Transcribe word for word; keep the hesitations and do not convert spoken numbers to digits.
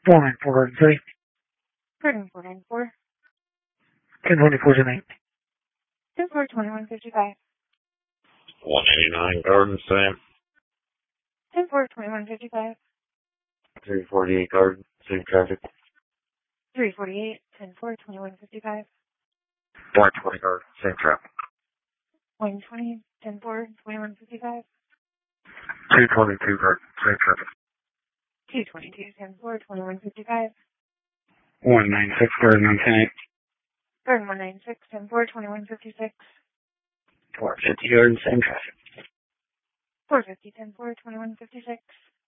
four nine four Garden City. Garden four nine four. ten twenty-four tonight. ten four twenty-one fifty-five. one eighty-nine Garden City. ten four twenty-one fifty-five. three forty-eight Garden, same traffic. three forty-eight, ten four twenty-one fifty-five. one twenty Garden, same traffic. one twenty, ten four twenty-one fifty-five. two twenty-two Garden, same traffic. two twenty-two, ten four twenty-one fifty-five. one ninety-six Garden on ten eight. Garden one ninety-six, ten four twenty-one fifty-six. four fifty Garden, same traffic. four fifty, ten four twenty-one fifty-six.